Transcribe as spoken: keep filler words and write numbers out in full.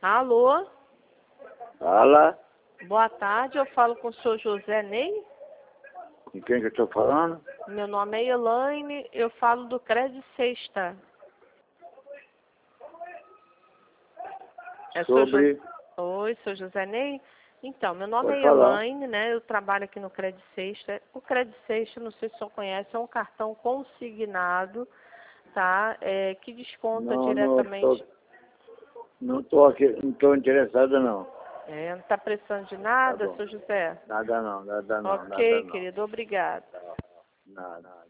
Alô? Fala, Boa tarde, eu falo com o senhor José Ney. com quem que eu estou falando? Meu nome é Elaine, eu falo do Cred Sexta. É senhor Sobre... Jo- Oi, senhor José Ney? Então, meu nome Pode é falar. Elaine, né? Eu trabalho aqui no Cred Sexta. O Cred Sexta, não sei se o senhor conhece, é um cartão consignado, tá? É, que desconta Não, não diretamente. estou não tô aqui, não estou interessado não. É, não está precisando de Tá nada, bom. senhor José? Nada não, nada não, nada Ok, não. querido, obrigada. Nada.